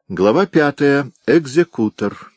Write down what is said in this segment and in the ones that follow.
Глава 5. Экзекутор.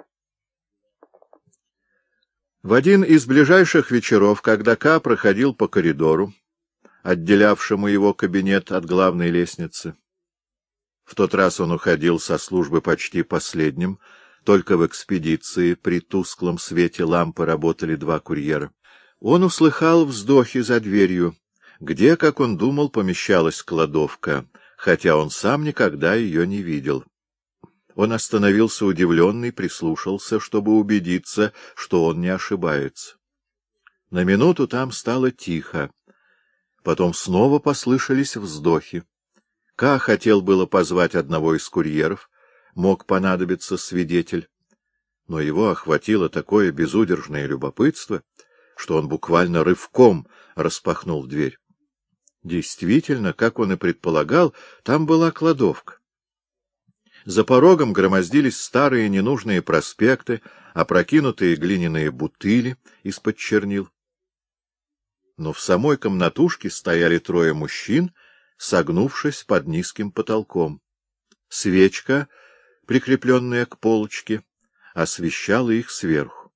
В один из ближайших вечеров, когда К. проходил по коридору, отделявшему его кабинет от главной лестницы, в тот раз он уходил со службы почти последним, только в экспедиции при тусклом свете лампы работали два курьера, он услыхал вздохи за дверью, где, как он думал, помещалась кладовка, хотя он сам никогда ее не видел. Он остановился удивленный, прислушался, чтобы убедиться, что он не ошибается. На минуту там стало тихо. Потом снова послышались вздохи. Ка хотел было позвать одного из курьеров, мог понадобиться свидетель, но его охватило такое безудержное любопытство, что он буквально рывком распахнул дверь. Действительно, как он и предполагал, там была кладовка. За порогом громоздились старые ненужные проспекты, опрокинутые глиняные бутыли из-под чернил. Но в самой комнатушке стояли трое мужчин, согнувшись под низким потолком. Свечка, прикрепленная к полочке, освещала их сверху.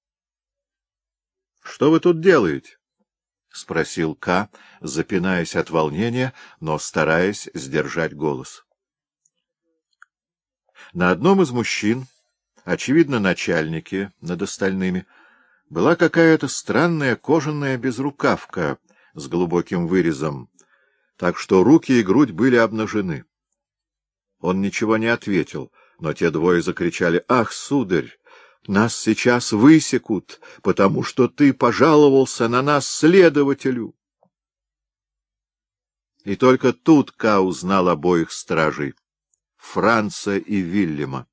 — Что вы тут делаете? — спросил К., запинаясь от волнения, но стараясь сдержать голос. На одном из мужчин, очевидно, начальники над остальными, была какая-то странная кожаная безрукавка с глубоким вырезом, так что руки и грудь были обнажены. Он ничего не ответил, но те двое закричали: «Ах, сударь, нас сейчас высекут, потому что ты пожаловался на нас следователю!» И только тут Ка узнал обоих стражей — Франца и Вильяма.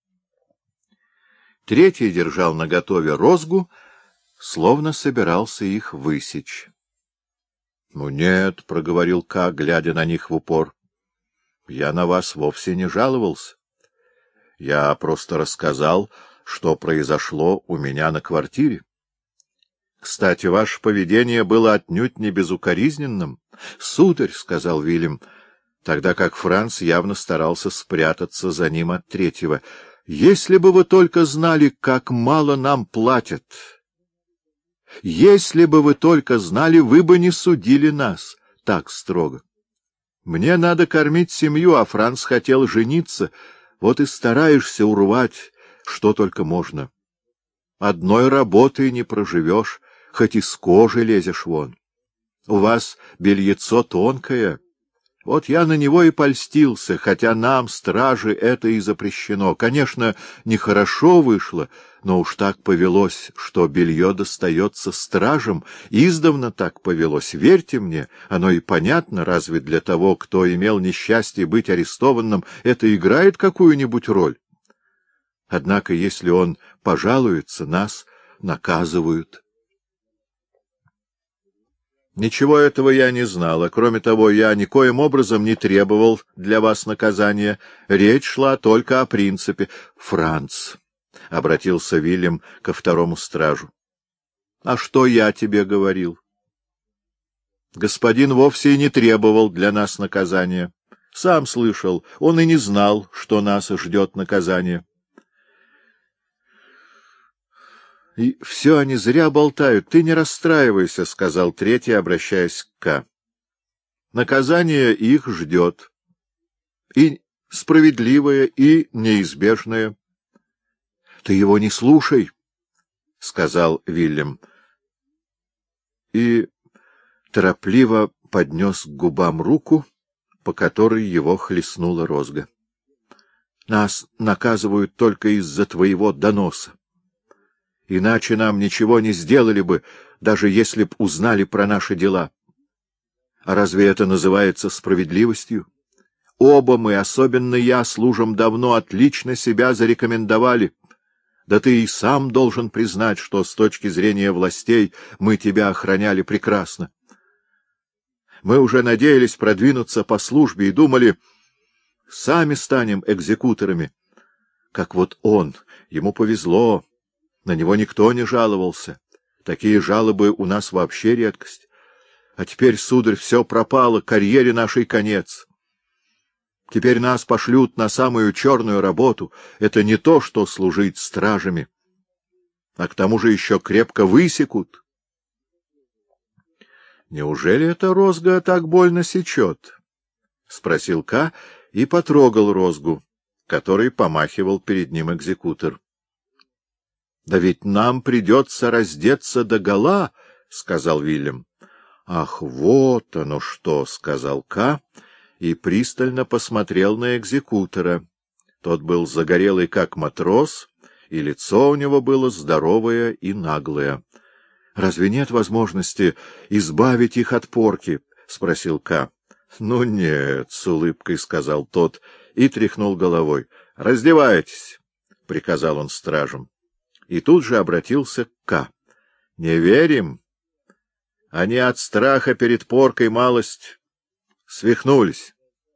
Третий держал наготове розгу, словно собирался их высечь. — Ну нет, — проговорил Ка, глядя на них в упор, — я на вас вовсе не жаловался. Я просто рассказал, что произошло у меня на квартире. Кстати, ваше поведение было отнюдь не безукоризненным. — Сударь, — сказал Вильям, тогда как Франц явно старался спрятаться за ним от третьего, — если бы вы только знали, как мало нам платят! Если бы вы только знали, вы бы не судили нас так строго. Мне надо кормить семью, а Франц хотел жениться, вот и стараешься урвать, что только можно. Одной работой не проживешь, хоть из кожи лезешь вон. У вас бельецо тонкое. Вот я на него и польстился, хотя нам, стражи, это и запрещено. Конечно, нехорошо вышло, но уж так повелось, что белье достается стражам. Издавна так повелось, верьте мне, оно и понятно, разве для того, кто имел несчастье быть арестованным, это играет какую-нибудь роль? Однако, если он пожалуется, нас наказывают. Ничего этого я не знал, а кроме того, я никоим образом не требовал для вас наказания. Речь шла только о принципе. — Франц, — обратился Вильям ко второму стражу, — а что я тебе говорил? Господин вовсе и не требовал для нас наказания. Сам слышал, он и не знал, что нас ждет наказание. — И все они зря болтают. Ты не расстраивайся, — сказал третий, обращаясь к Ка. — Наказание их ждет. И справедливое, и неизбежное. — Ты его не слушай, — сказал Вильям. И торопливо поднес к губам руку, по которой его хлестнула розга. — Нас наказывают только из-за твоего доноса. Иначе нам ничего не сделали бы, даже если б узнали про наши дела. А разве это называется справедливостью? Оба мы, особенно я, служим давно, отлично себя зарекомендовали. Да ты и сам должен признать, что с точки зрения властей мы тебя охраняли прекрасно. Мы уже надеялись продвинуться по службе и думали, сами станем экзекуторами. Как вот он, ему повезло. На него никто не жаловался. Такие жалобы у нас вообще редкость. А теперь, сударь, все пропало, карьере нашей конец. Теперь нас пошлют на самую черную работу. Это не то, что служить стражами. А к тому же еще крепко высекут. — Неужели эта розга так больно сечет? — спросил Ка и потрогал розгу, которой помахивал перед ним экзекутор. — Да ведь нам придется раздеться догола, — сказал Вильям. — Ах, вот оно что, — сказал Ка и пристально посмотрел на экзекутора. Тот был загорелый, как матрос, и лицо у него было здоровое и наглое. — Разве нет возможности избавить их от порки? — спросил Ка. — Ну нет, — с улыбкой сказал тот и тряхнул головой. — Раздевайтесь, — приказал он стражам. И тут же обратился к Ка. — Не верим? Они от страха перед поркой малость свихнулись.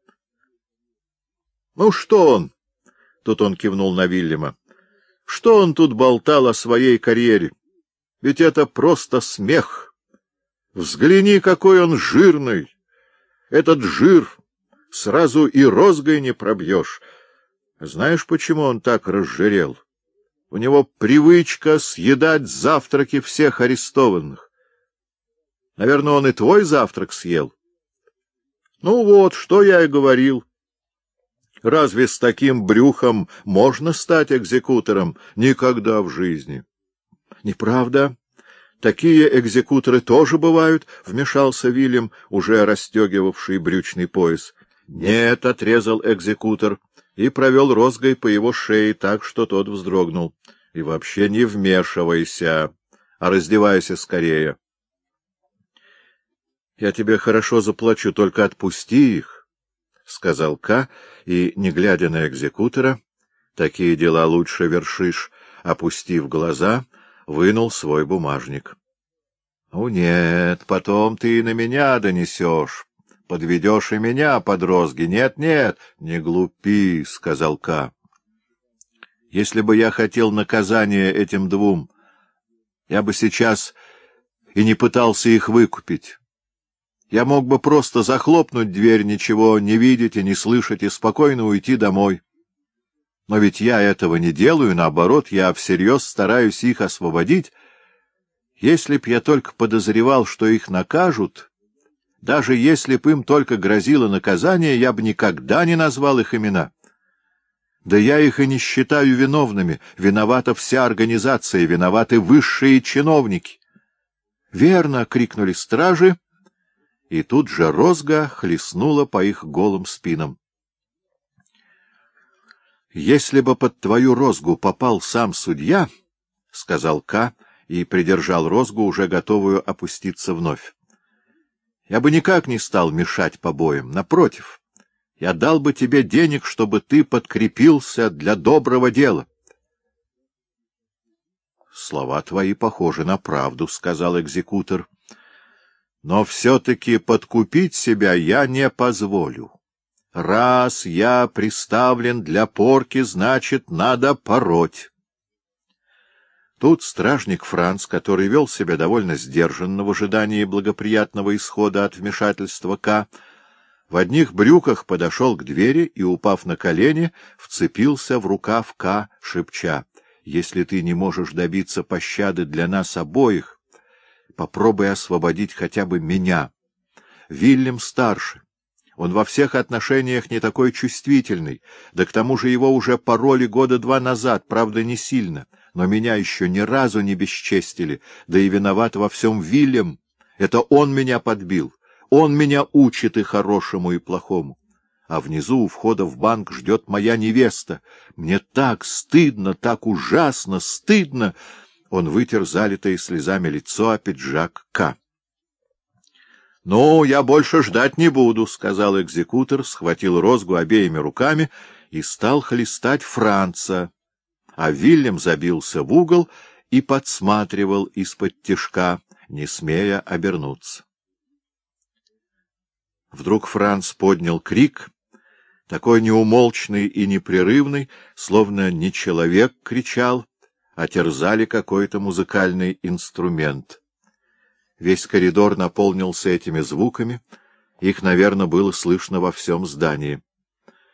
— Ну что он? — тут он кивнул на Вильяма. — Что он тут болтал о своей карьере? Ведь это просто смех. Взгляни, какой он жирный. Этот жир сразу и розгой не пробьешь. Знаешь, почему он так разжирел? У него привычка съедать завтраки всех арестованных. Наверное, он и твой завтрак съел. Ну вот, что я и говорил. Разве с таким брюхом можно стать экзекутором? Никогда в жизни. — Неправда. Такие экзекуторы тоже бывают, — вмешался Вильям, уже расстегивавший брючный пояс. — Нет, — отрезал экзекутор и провел розгой по его шее так, что тот вздрогнул. — И вообще не вмешивайся, а раздевайся скорее. — Я тебе хорошо заплачу, только отпусти их, — сказал Ка, и, не глядя на экзекутора, такие дела лучше вершишь, опустив глаза, вынул свой бумажник. — Ну нет, потом ты и на меня донесешь, подведешь и меня под розги. Нет, не глупи, — сказал Ка. — Если бы я хотел наказания этим двум, я бы сейчас и не пытался их выкупить. Я мог бы просто захлопнуть дверь, ничего не видеть и не слышать, и спокойно уйти домой. Но ведь я этого не делаю, наоборот, я всерьез стараюсь их освободить. Если б я только подозревал, что их накажут, даже если б им только грозило наказание, я бы никогда не назвал их имена. Да я их и не считаю виновными. Виновата вся организация, виноваты высшие чиновники. — Верно! — крикнули стражи, и тут же розга хлестнула по их голым спинам. — Если бы под твою розгу попал сам судья, — сказал Ка и придержал розгу, уже готовую опуститься вновь, — я бы никак не стал мешать побоям. Напротив, я дал бы тебе денег, чтобы ты подкрепился для доброго дела. — Слова твои похожи на правду, — сказал экзекутор. — Но все-таки подкупить себя я не позволю. Раз я приставлен для порки, значит, надо пороть. Тут стражник Франц, который вел себя довольно сдержанно в ожидании благоприятного исхода от вмешательства Ка, в одних брюках подошел к двери и, упав на колени, вцепился в рукав Ка, шепча: — Если ты не можешь добиться пощады для нас обоих, попробуй освободить хотя бы меня. Вильям старше. Он во всех отношениях не такой чувствительный, да к тому же его уже пороли 2 года назад, правда, не сильно, но меня еще ни разу не бесчестили, да и виноват во всем Вильям. Это он меня подбил, он меня учит и хорошему, и плохому. А внизу у входа в банк ждет моя невеста. Мне так стыдно, так ужасно стыдно. Он вытер залитое слезами лицо о пиджак Ка. — Ну, я больше ждать не буду, — сказал экзекутор, схватил розгу обеими руками и стал хлестать Франца, а Вильям забился в угол и подсматривал из-под тишка, не смея обернуться. Вдруг Франц поднял крик, такой неумолчный и непрерывный, словно не человек кричал, а терзали какой-то музыкальный инструмент. Весь коридор наполнился этими звуками, их, наверное, было слышно во всем здании.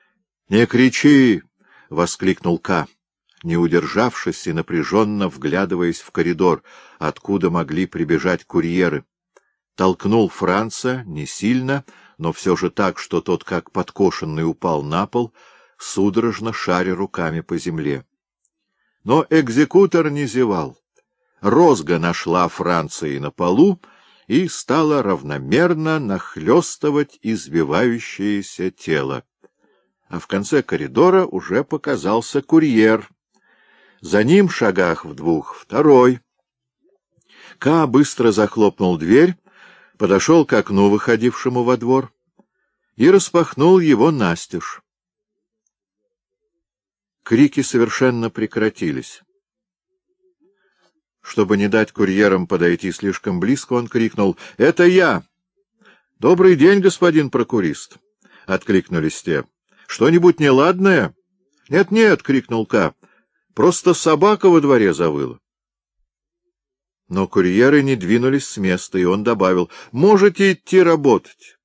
— Не кричи! — воскликнул К, не удержавшись и напряженно вглядываясь в коридор, откуда могли прибежать курьеры. Толкнул Франца не сильно, но все же так, что тот, как подкошенный, упал на пол, судорожно шаря руками по земле. Но экзекутор не зевал. Розга нашла Франца на полу и стала равномерно нахлёстывать избивающееся тело. А в конце коридора уже показался курьер. За ним, шагах в 2, второй. Ка быстро захлопнул дверь, подошел к окну, выходившему во двор, и распахнул его настежь. Крики совершенно прекратились. Чтобы не дать курьерам подойти слишком близко, он крикнул: — Это я! — Добрый день, господин прокурист! — откликнулись те. — Что-нибудь неладное? — Нет-нет, — крикнул Ка. — Просто собака во дворе завыла. Но курьеры не двинулись с места, и он добавил: — Можете идти работать.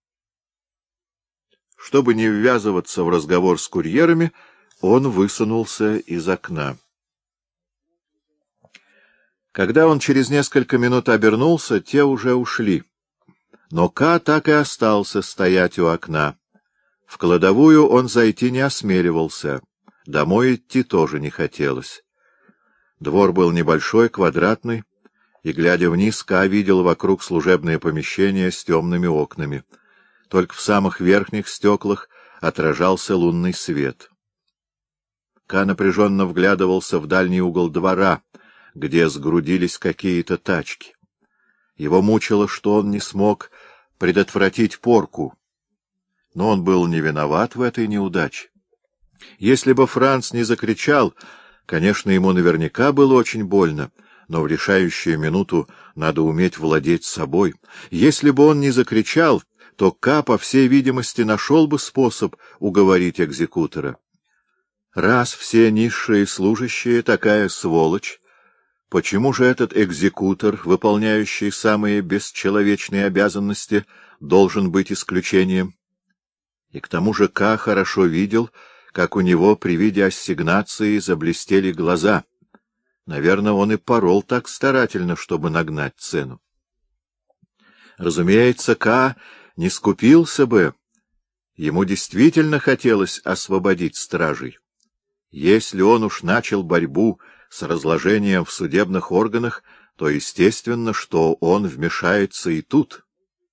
Чтобы не ввязываться в разговор с курьерами, он высунулся из окна. Когда он через несколько минут обернулся, те уже ушли. Но Ка так и остался стоять у окна. В кладовую он зайти не осмеливался, домой идти тоже не хотелось. Двор был небольшой, квадратный, и, глядя вниз, Ка видел вокруг служебные помещения с темными окнами. Только в самых верхних стеклах отражался лунный свет. Ка напряженно вглядывался в дальний угол двора, где сгрудились какие-то тачки. Его мучило, что он не смог предотвратить порку. Но он был не виноват в этой неудаче. Если бы Франц не закричал, конечно, ему наверняка было очень больно, но в решающую минуту надо уметь владеть собой. Если бы он не закричал, то Ка, по всей видимости, нашел бы способ уговорить экзекутора. Раз все низшие служащие такая сволочь, почему же этот экзекутор, выполняющий самые бесчеловечные обязанности, должен быть исключением? И к тому же Ка хорошо видел, как у него при виде ассигнации заблестели глаза. Наверное, он и порол так старательно, чтобы нагнать цену. Разумеется, Ка не скупился бы. Ему действительно хотелось освободить стражей. Если он уж начал борьбу с разложением в судебных органах, то естественно, что он вмешается и тут.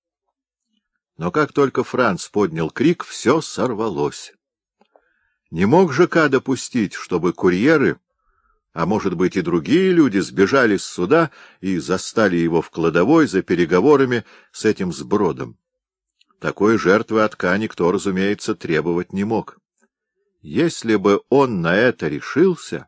Но как только Франц поднял крик, все сорвалось. Не мог же Ка допустить, чтобы курьеры, а может быть и другие люди, сбежали с суда и застали его в кладовой за переговорами с этим сбродом. Такой жертвы от Ка никто, разумеется, требовать не мог. Если бы он на это решился,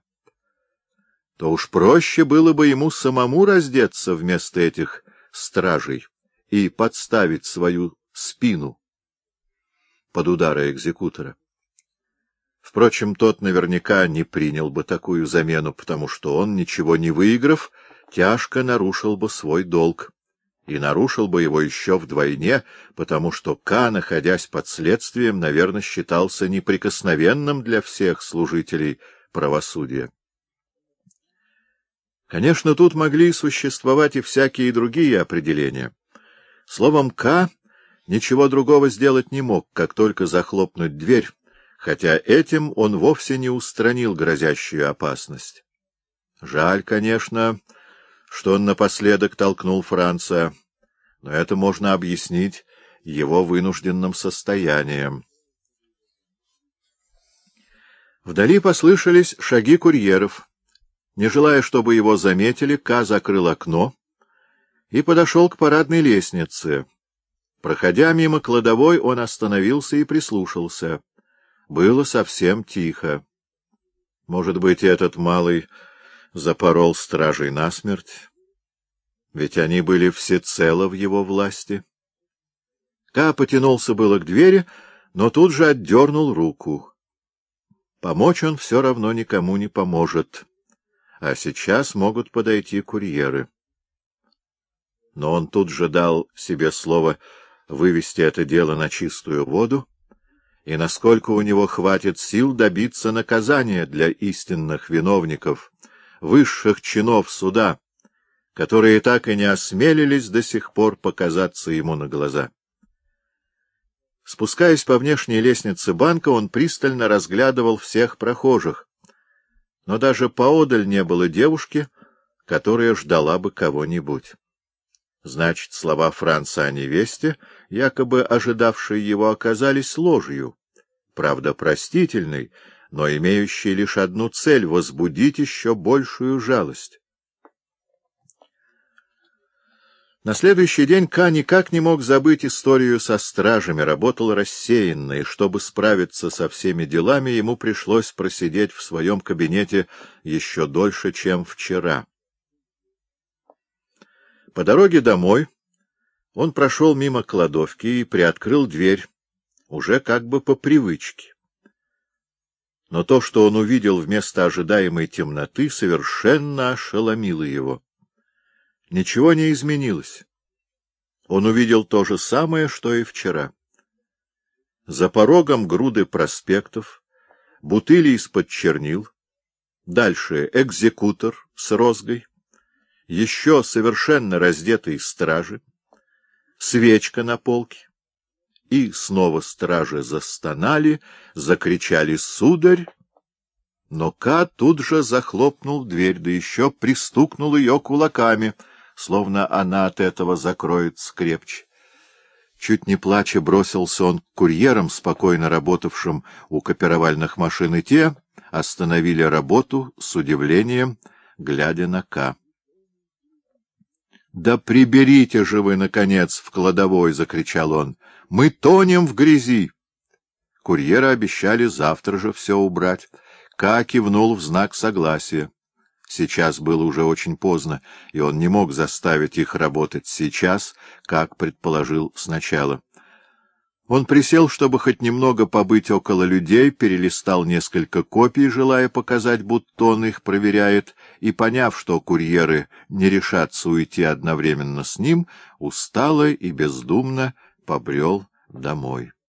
то уж проще было бы ему самому раздеться вместо этих стражей и подставить свою спину под удары экзекутора. Впрочем, тот наверняка не принял бы такую замену, потому что он, ничего не выиграв, тяжко нарушил бы свой долг. И нарушил бы его еще вдвойне, потому что Ка, находясь под следствием, наверное, считался неприкосновенным для всех служителей правосудия. Конечно, тут могли существовать и всякие другие определения. Словом, Ка ничего другого сделать не мог, как только захлопнуть дверь, хотя этим он вовсе не устранил грозящую опасность. Жаль, конечно, что он напоследок толкнул Франца, но это можно объяснить его вынужденным состоянием. Вдали послышались шаги курьеров. Не желая, чтобы его заметили, Ка закрыл окно и подошел к парадной лестнице. Проходя мимо кладовой, он остановился и прислушался. Было совсем тихо. Может быть, этот малый запорол стражей насмерть? Ведь они были всецело в его власти. Ка потянулся было к двери, но тут же отдернул руку. Помочь он все равно никому не поможет, а сейчас могут подойти курьеры. Но он тут же дал себе слово вывести это дело на чистую воду и насколько у него хватит сил добиться наказания для истинных виновников, высших чинов суда, которые так и не осмелились до сих пор показаться ему на глаза. Спускаясь по внешней лестнице банка, он пристально разглядывал всех прохожих, но даже поодаль не было девушки, которая ждала бы кого-нибудь. Значит, слова Франца о невесте, якобы ожидавшей его, оказались ложью, правда, простительной, но имеющей лишь одну цель — возбудить еще большую жалость. На следующий день Ка никак не мог забыть историю со стражами, работал рассеянно, и чтобы справиться со всеми делами, ему пришлось просидеть в своем кабинете еще дольше, чем вчера. По дороге домой он прошел мимо кладовки и приоткрыл дверь, уже как бы по привычке. Но то, что он увидел вместо ожидаемой темноты, совершенно ошеломило его. Ничего не изменилось. Он увидел то же самое, что и вчера. За порогом груды проспектов, бутыли из-под чернил, дальше экзекутор с розгой, еще совершенно раздетые стражи, свечка на полке. И снова стражи застонали, закричали «Сударь!». Но Ка тут же захлопнул дверь, да еще пристукнул ее кулаками, словно она от этого закроется крепче. Чуть не плача бросился он к курьерам, спокойно работавшим у копировальных машин, и те остановили работу с удивлением, глядя на Ка. — Да приберите же вы, наконец, в кладовой! — закричал он. — Мы тонем в грязи! Курьеры обещали завтра же все убрать. Ка кивнул в знак согласия. Сейчас было уже очень поздно, и он не мог заставить их работать сейчас, как предположил сначала. Он присел, чтобы хоть немного побыть около людей, перелистал несколько копий, желая показать, будто он их проверяет, и, поняв, что курьеры не решатся уйти одновременно с ним, устало и бездумно побрел домой.